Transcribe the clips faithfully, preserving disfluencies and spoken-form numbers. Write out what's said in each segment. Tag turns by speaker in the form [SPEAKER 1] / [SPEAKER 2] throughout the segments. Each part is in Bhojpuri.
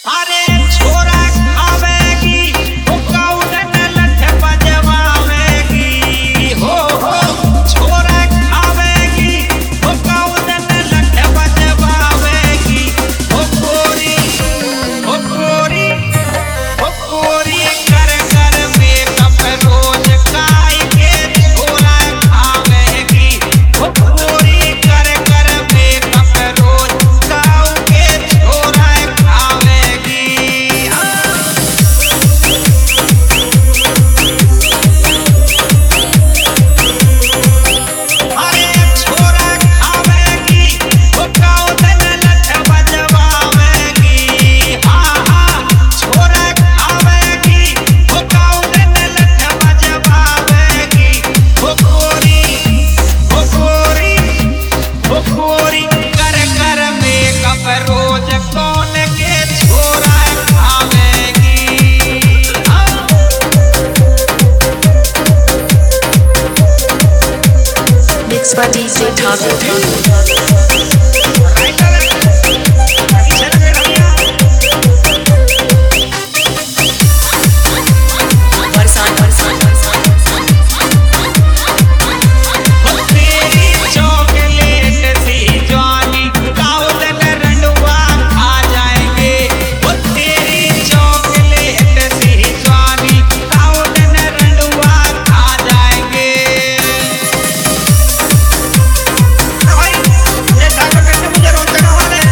[SPEAKER 1] अरे छोरा खावेगी वो कौन लठ बजवावेगी हो हो छोरा खावेगी वो कौन लठ बजवावेगी ओ कोरी ओ कोरी ओ कोरी कर कर मेकअप रोज काई के छोरा खावेगी ओ कोरी कर कर मेकअप रोज काऊ के छोरा खावेगी अरे छोरा खावेगी वो कौन लठ बजवावेगी हाँ हाँ छोरा खावेगी वो कौन लठ बजवावेगी वो कोरी वो कोरी वो कोरी कर कर मेकअप रोज कौन के छोरा खावेगी हाँ।
[SPEAKER 2] Mixed by D J Taco. Barsan, barsan, barsan.
[SPEAKER 1] तेरी चॉकलेट सी जवानी काउदन रंडुआ खा जाएंगे वो तेरी चॉकलेट सी जवानी काउदन रंडुआ खा जाएंगे भाई ये टाइगर करके मुझे रोक देने वाले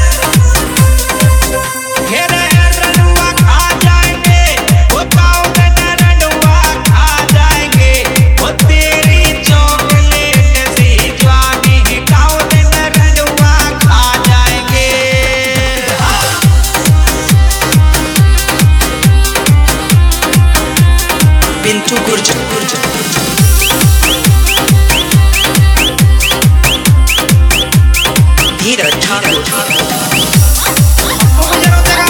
[SPEAKER 1] घेरे रंडुआ खा जाएंगे वो काउदन रंडुआ खा जाएंगे वो तेरी चॉकलेट सी जवानी काउदन रंडुआ खा जाएंगे
[SPEAKER 2] Pintu Gurja, Gurja. Dheeraj Taco.
[SPEAKER 1] मुझे रोक देगा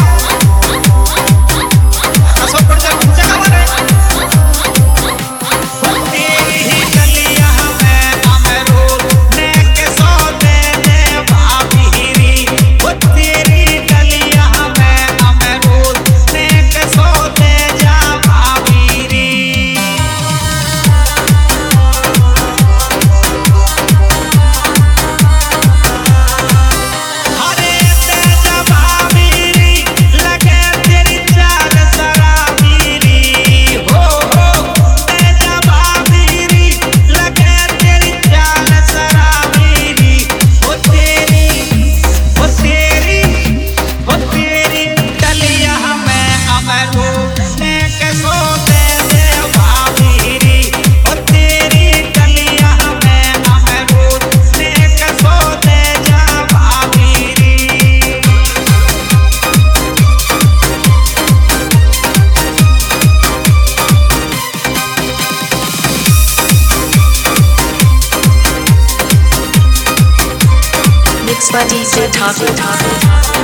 [SPEAKER 1] असो पड़ जा घूम जाएगा मारे तेरी ही गलियां में अमरूद नेक सौ दे दे भाभीरी वो तेरी गलियां में अमरूद नेक सौ दे जा भाभीरी अरे तेजा भाभीरी लगे तेरी चाल शराबीरी हो हो तेजा भाभीरी लगे तेरी चाल शराबीरी वो तेरी वो तेरी वो तेरी डलिया में अमरूद नेक सौ दे दे भाभीरी वो तेरी डलिया में अमरूद नेक सौ दे जा भाभीरी
[SPEAKER 2] Mixed by D J Taco.